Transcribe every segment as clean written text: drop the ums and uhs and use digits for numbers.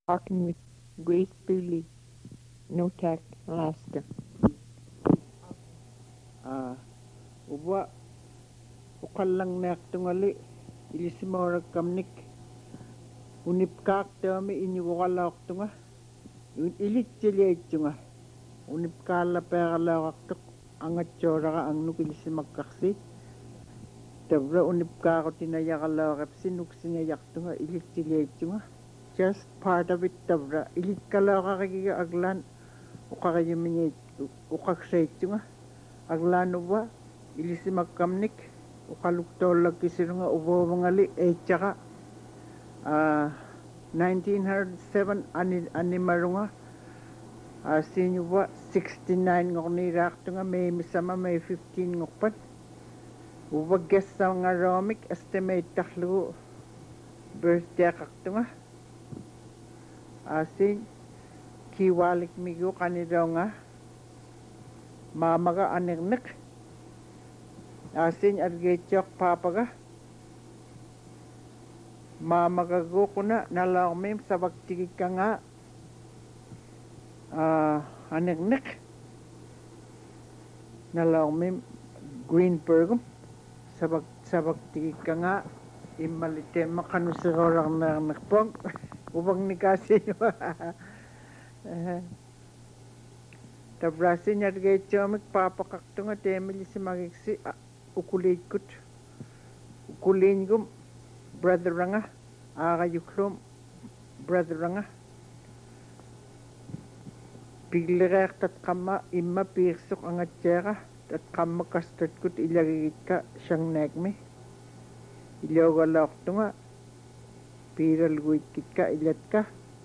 Talking with Grace Beerley, No Tech, Alaska. Uba ukallang nek tungali ilisimora kamnik unip kak tami inyu wakalak tunga ilit chili tunga unip kala pera waktuk angat chora ka ang nuk ilisimakkaksi tabra unip kako tinayakala kapsi nuk sinayak tunga ilit chili tunga just part of it tabra ilit kala kakiga aglan ukakayuminit ukaksay tunga aglan uba ilisimakkamnik ukaluktola kisirunga ubo mangali tsaka 1907 animarunga sinyuwa 69 ngornirak tunga may misama may 15 ngokpat uba gesa nga romik estimate taklu birthday kaktunga sin kiwalik migo kaniraw nga mamaga anirnik asin argechok papaga mamagago kuna nalarmim sabagtigi ka nga anirnik nalarmim Greenberg sabagtigi ka nga imalite makanusigorang narnakpong ubang nikasi tabrasin argechomik papakaktunga temili si magiksi ukulikut ukulingum brother ranga agayuklum brother ranga piglirer tat kama imma pirsuk angatjera tat kama kastat kut ilagigit ka siyang negmi ilogaloktunga piral guit kit ka ilat ka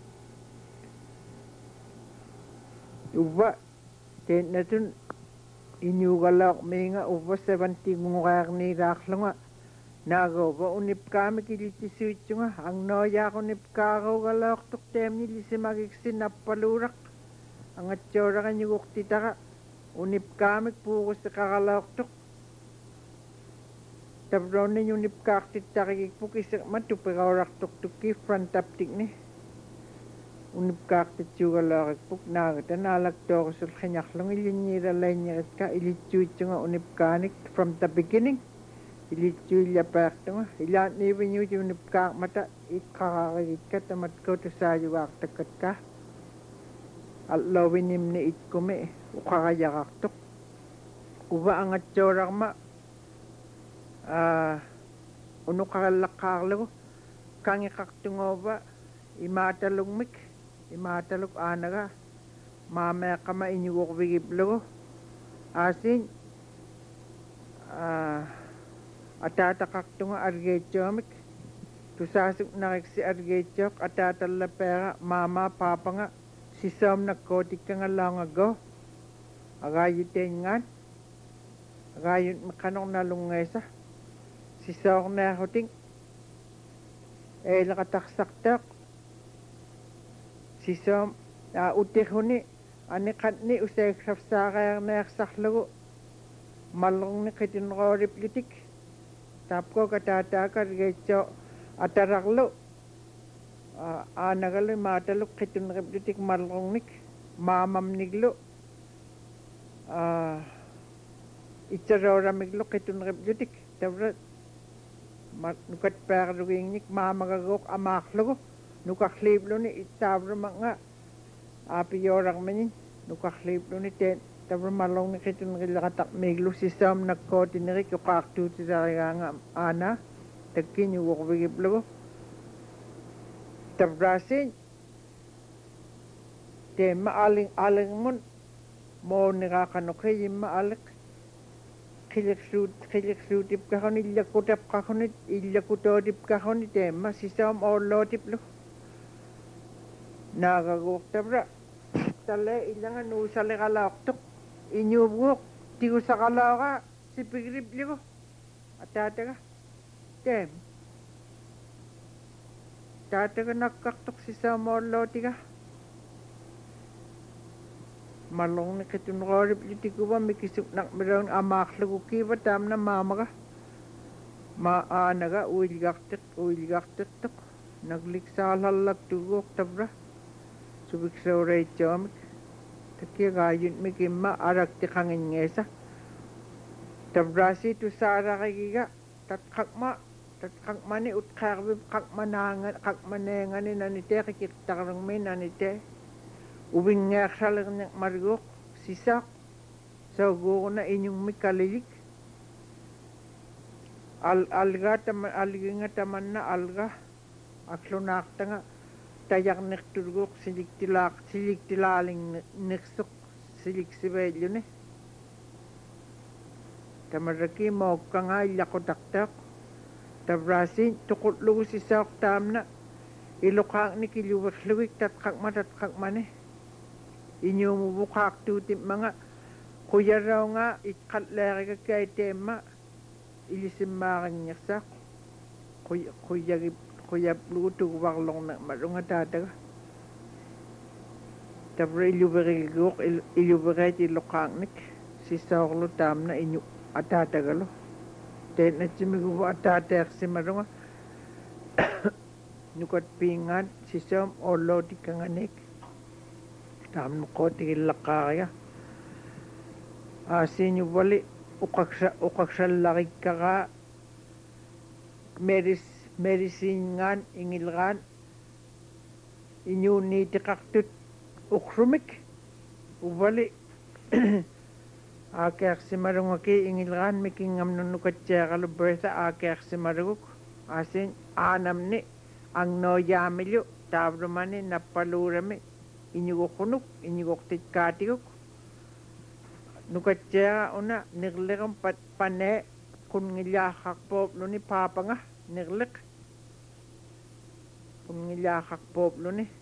uba ten natun inyugalak minga uba 70 ngungar ni raklunga nago ba unip kami kilitisuit nga ang noya ko unip karo galak tuk temni lisimagiksin napalurak ang atsura kanyugok titaka unip kami pukos sa kakalak tuk tabro na yung unip kaktit takikik pukis matupikawarak tuk tuki front taptik ni unip kaktit chugalak puk nagata nalagto ko sul kanyak lang ilinyira lanyarat ka ilitsuit nga unip kanik from the beginning ilitsuit yapak nga ilat niwin yung unip kak mata ikakakagit ka tamat ko to sa yuwak takat ka at lawinim ni itkume ukakayakak tuk uba ang atsorak ma unukalakaklo kangikak tungo ba imatalungmik imataluk anaga mamaya kama inyuwok wigiplo asin atatakak tunga argechomik tusasuk nakiksi argechok atatala pera mama papa nga sisom nakotik ka nga long ago agayuten ngan agayun makanong nalungesa sisok na huting lakataksak-tak sisom utik huni anikat ni usay krafsakayang nayaksaklo malong ni kitinrorip litik tapko katatakar gecho ataraklo anagalo matalok kitinrip litik malong nik mamam niglo itsaroramiglo kitinrip litik tabrat nukat perluing nik mamagagok amaklo nukakliblo ni itabro mga apiyorang manin nukakliblo ni ten tabro malong ni kitun nilakatak miglo sisam nagkoti ni rik ukaktu tisaraya nga ana tagkin yung wakbigiblo tabrasin ten maaling mon mo nikakanokay yung maalik kilik-sutip ka kon ilyakutap ka kon ilyakutodip ka kon tema sisam orlotip lo nagagok tabra tala ilangan usale kalaktok inyubuk tigo sa kalaka si pigrip ligo atata ka tem tata ka nakaktok sisam orloti ka malong na kitunrorip litigo ba mikisuk nak meron amaklo kiba tam na mama ka maanaga uilgaktik tuk nagliksalalak tugok tabra subiksaurei chomik takia gayun mikimma arakti kangingesa tabrasi tu saragiga tatkakmani utkarbi kakmanengani nanite kiktarangme nanite ubingngaksalang margok sisak sauguna inyong mikalilik alga taman na alga aklonaktanga tayak nekturgok silik tilaling neksuk silik sibelyone tamaraki mo kanga ilakotaktak tabrasin tukutlugo si saok tamna ilokang ni kiluwik tatkakmane inyo mubukak tutim mga kuya raw nga ikatleri ka kay tema ilisimmaring niya sa kuya pluto waklong na marunga tataga tabra ilubere ilokangnik si saoklo tam na inyo atatagalo ten na chimigo atatek si marunga nukat pingan si som olo di kanganik tam ko tilakaya asin wali ukaksal laki kaka medisingan ingilgan inyo ni tikaktut ukrumik wali akak si marungaki ingilgan mikingam nunukat chekalo bersa akak si maruguk asin anam ni ang noyamilyo tabrumani napalurami inyugok kunuk inyugok tikatikuk nukatjea una nirlikam pane kun ngilyakak poplo ni papa nga nirlik kun ngilyakak poplo ni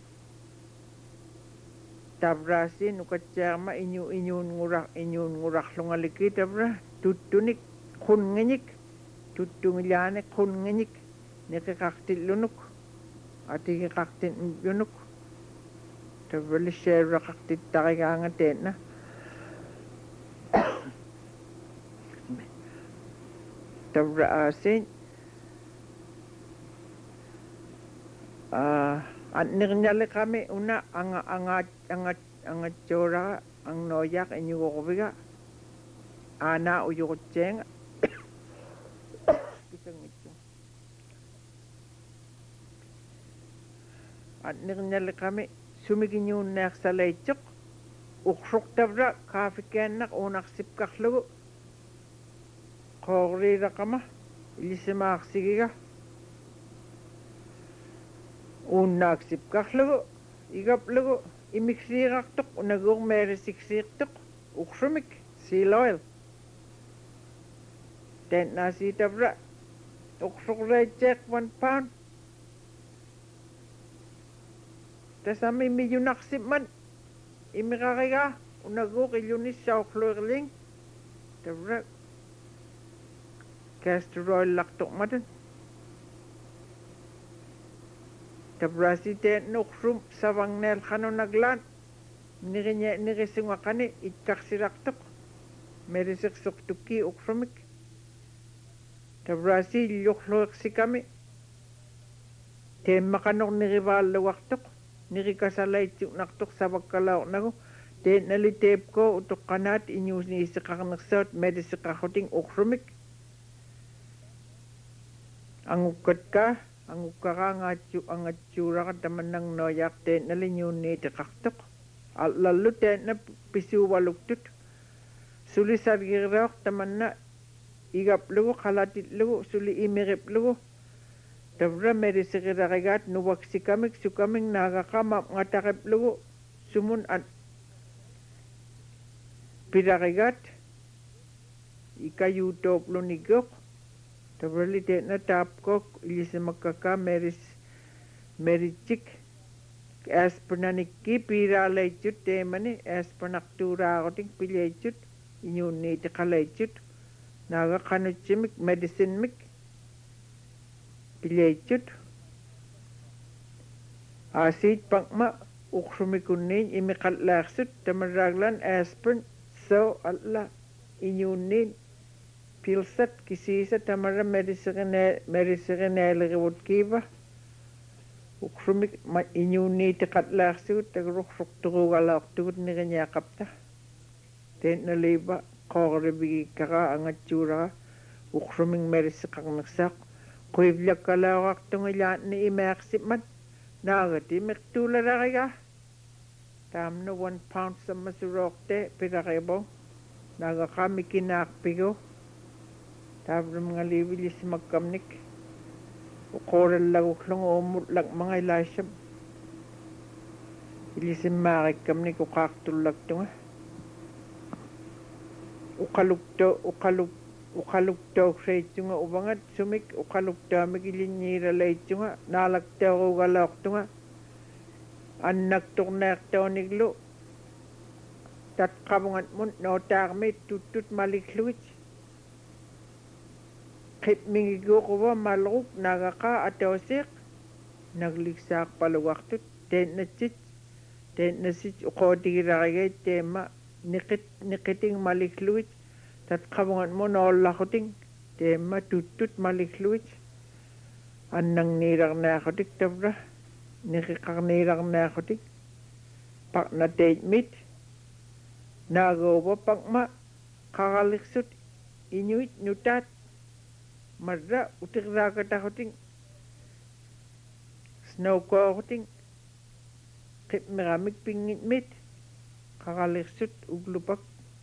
tabrasi nukatjea ma inyun ngurak lungaliki tabra tutunik kun nganyik tutu ngilyane kun nganyik nikikaktil lunuk ati kikaktil lunuk tabra li shera kaktil takikangaten na tabra asin nirnyali kami una angat chora ang noyak inyukobiga ana uyukotcheng nirnyali kami sumikinyun naksalaychok uksuk tabra kafikennak unaksipkaklugu kogrira kama ilisimaksigiga unaksipkaklugu igaplugu imiksiraqtuq unagug merisiksiqtuq uksumik seal oil ten nasi tabra uksuk rejek 1 pound tasami miyunaksipman imikakiga unagug ilunis saukluirling tabra castor oil laktok madan tabrasi ten nuksum sawang nel kano naglan nirisungakani itkaksiraktok merisiksuk tuki uksumik tabrasi lyukloiksi kami ten makanok nirivalawaktok nirikasalaytsuk naktok sawagkalaok nago ten nalitep ko utok kanat inyus ni isikakanaksot merisikakoting uksumik angukka angatsura ka tamanang noyak ten nalinyun ni tikaktok lalu ten na pisiwaluktut suli sargirok tamanna igaplugo kalatitlugo suli imiriplugo tabra merisikirakigat nuwaksikamik sukaming nagakamap ngatakiplugo sumun at pirakigat ikayutoplo nigok tabralite na tapkok ilisimakaka merichik aspernanikki piralaychut temani aspernakturakoting pilaychut inyuniti kalaychut naga kanuchimik medicine mik pilaychut asit pangma uksumikunin imikallaksut tamaraglan aspirin so alla inyunin pilsat kisisa tamara medicine kiba ukrumik ma inyuni tiqatlaarsugut taguruqsuqturugalaqtugut niqiniaqapta teena liba qooribigikkaqa angatsuuraqa ukruming merisiqarnersaaq quivlakkalaoraqtungilaatni imeaqsipmat naagati miqtuulalariga taamna 1 pound sammasuroorte pilaribo naagaqamikinaarpigu taavlumngaliivilisimakkamnik uqoolallaguklungu ummulak mangailaissam ilisimmaarikkamnik uqaartullaktunga uqaluktoogseitsunga uvangat sumik uqaluktaamik ilinniilalaitsunga naalakteeruugalaortunga annaktorneertooniklu tatqavungatmun nootaarmit tuttut malikluit qipmingiguuquva malruq nagaqa atoosiq nagliksaaqpalugartut teennassit uqootigilarigaит teema niqiting malikluit tatqavungatmun oollarruting teema tuttut malikluit annangniilarnaaqutik tavra niqiqarniilarnaaqutik paqnateitmit naagauva paqma qaraliqsut inuit nutaat marra utirraakataquting snowkooruting qipmiramik pingitmit qaraliqsut uglupak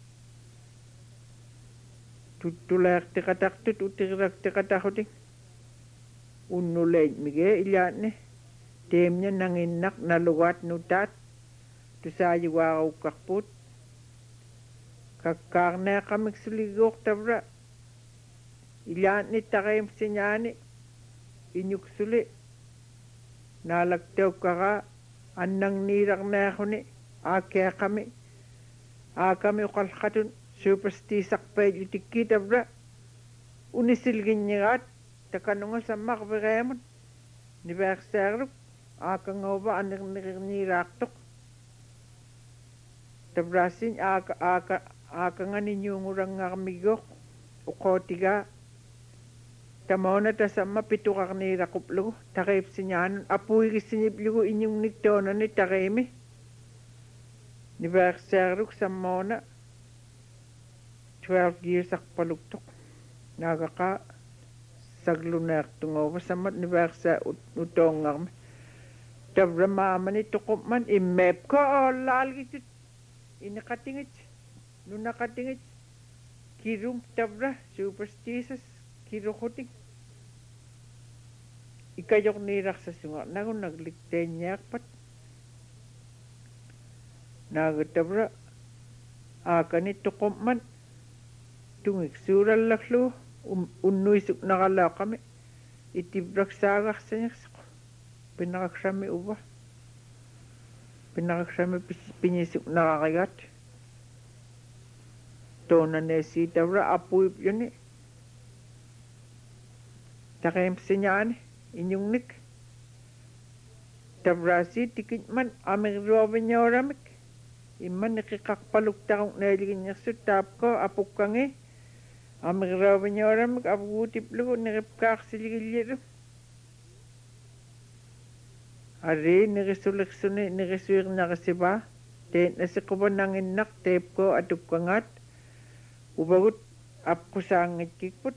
tuttulaartiqataqtut utirraktiqataquting unnuleitmige ilaanne teemña nanginnaq nalugaat nutaat tusaayugaarukkarpuut kakkaarneaqamik suligguortavra ilaanni taqeemsiñaani iñuksuli naalakteukkaraa annangniilarnaaquni aakami uqalqatun superstiisarpailutikkiitavra unisilginñigaat takanunga sammaqvireemun niveersaarluk aakangauva anirniqirniiraartoq tavraasin aakangani ñuungurangarmiggoq uqootigaa tamoona tasamma pituqarniiraquplugu taqeipsiñaanun apuigissiñiplugu iñungnik toonani taqeimi niveersaarluk sammoona 12 years aqpaluktoq naagaqa sagluneertungauva sammat niveersaa utoongarmi tavra maamani tuqupman immeepko oollaalgitut iniqatingit nunaqatingit kirum tavra superstitious kiruqutik ikajorniirarsasunga nagunaglikteeññaaqpat naagatavra aakani tuqumman tungiksuurallarlu unnuisuknaqalaaqami itivraqsaagarsañerseq pinaqaksami uva pinaqaksami piñisuknaqarigaat toonaneesiitavra apuipluni taqeemsiñaani iñungnik tavraasi tikitman amirruoviñooramik imman niqiqarpaluktaqunneeliginñersut taapko apukkangi amirruoviñooramik apuguutiplugu niqipkaarsiligillilu ari nirisuliqsuni nirisuirnaqasivaa teennasiquva nanginnaq teepko atukkangaat uvagut apqusaangitkikput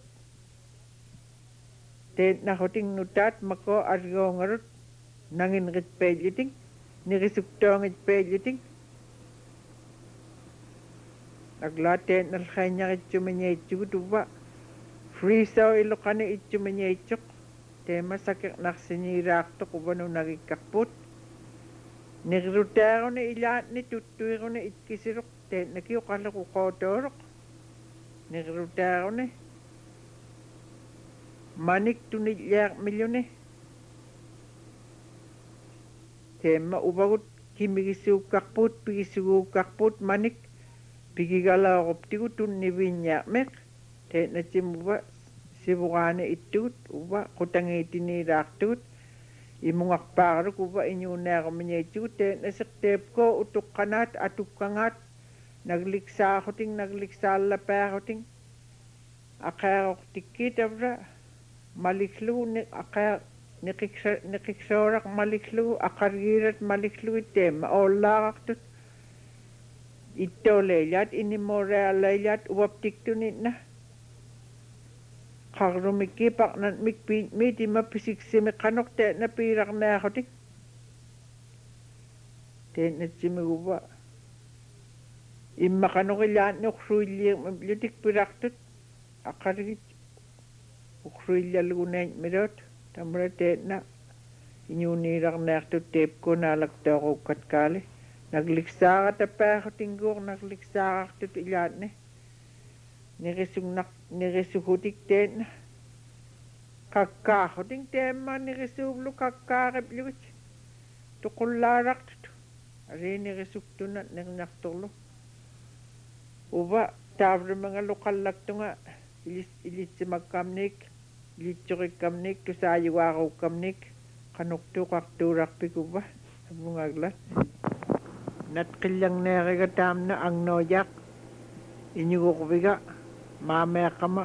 teennaqhuting nutaat mako argoongarut nanginritpeilliting nirisuktoongitpeilliting aglaa teennalqaiñaritsumiñaitsugut uva freesao iluqani itsumiñaitsuq teema sakiqnarsiñiiraartoq uvanunagikkarput nirrutaaruни ilaatni tuttuiruni itkisiruq teennaki uqalluq uqootooruq nirrutaaruni manik tunilliarmilluni teema uvagut kimigisuukkarpuut pigisuguukkarpuut manik pigigalaoquptigu tunniviññaarmeq teennatimuva sivuraani ittugut uva qutangiitiniiraartugut imungarpaarluk uva iñuunaarumiñaitsugut teennasiq teepko utuqqanaat atukkangaat nagliksaallapaarruting aqaaroqtikkiitavra maliklugu nikiksorak maliklu akargirat maliklu item ollaqartut ittoleillat inimorealleillat uaptiktunitna qarrumikki paqnan mitima pisiksimi qanoqte na piirarnaaqutik teennatsimiguva imma qanoqillaanni uqsuilliutik pirartut aqargit uqsuillalgunain mirot tamra teenna iñuuniirarnaartut teepkunaalaktoorukatkaali nagliksaaratapaaqutinguur nagliksaaartut ilaanni nirisuhutik teenna kakkaaquting teemma nirisuuvlu kakkaaripluit tuqullaarartut ariinirisuktuna nirnartorlu uva taavrumangalu qallaktunga ilitsimakkamnik ilitsurikkamnik tusaayuaaruukkamnik qanuqtuqartuurarpikuva avungaglat natqillarneeriga taamna angnoojaq iñuguqviga maameeqama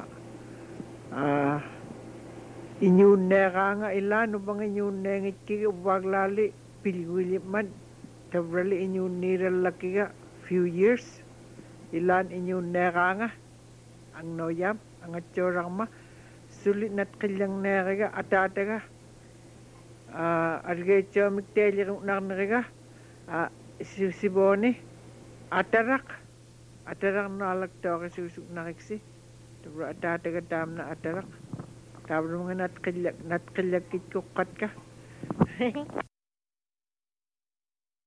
iñuunneeraanga ilaanupanga iñuunneengitkiga uvaaglaali pilguilimman tavrali iñuunniirallakkiga few years ilaan iñuunneeraanga angnoojam angatsoorarma suli natqillarneeriga ataataga algeetsoomik teeliru'narneriga sibooni ataraq naalaktoorisuusuknariksi tavra ataataga taamna ataraq tavrunga natqillakkitkuqqatka